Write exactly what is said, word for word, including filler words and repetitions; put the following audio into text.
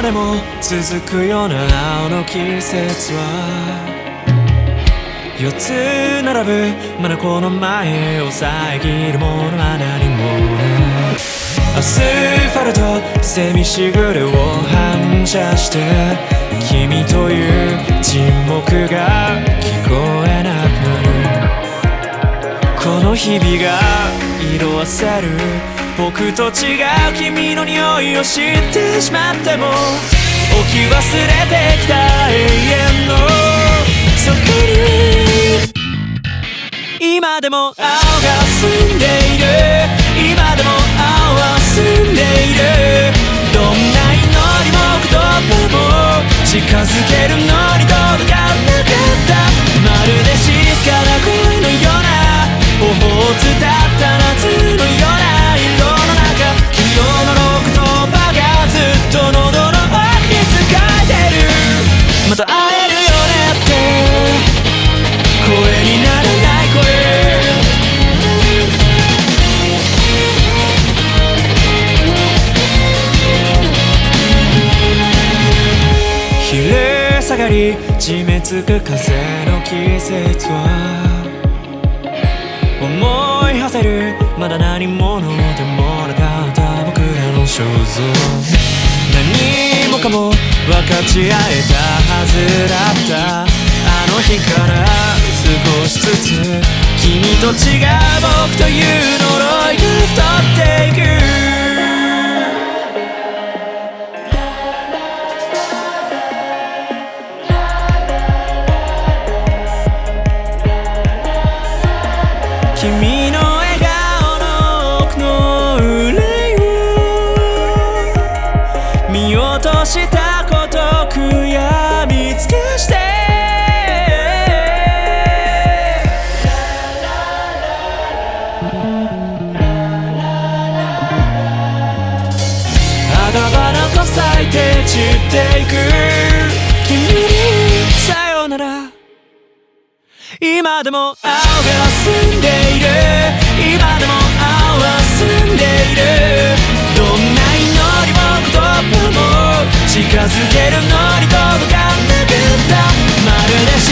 までも続くような青の季節は四つ並ぶまだこの前を遮るものは何もない。アスファルトセミしぐれを反射して君という沈黙が聞こえなくなる。この日々が色あせる僕と違う君の匂いを知ってしまっても置き忘れてきた永遠のそこに今でも青が澄んでいる。今でも青は澄んでいる。どんな祈りも言葉も近づけるのに届かなかった。まるで静かな恋のような頬を伝った夏のような色の中昨日の言葉がずっと喉の奥に使えてる。また会えるよねって声にならない声昼下がり締め付く風の季節は思い馳せるまだ何者でもなかった僕らの肖像。何もかも分かち合えたはずだったあの日から少しずつ君と違う僕という呪いが太っていく。君の笑顔の奥の憂いを見落としたこと悔やみつけして花々と咲いて散っていく君にさよなら。今でも青が澄んでいる。今でも青は澄んでいる。どんな祈りも言葉も近づけるのに届かなかった。まるで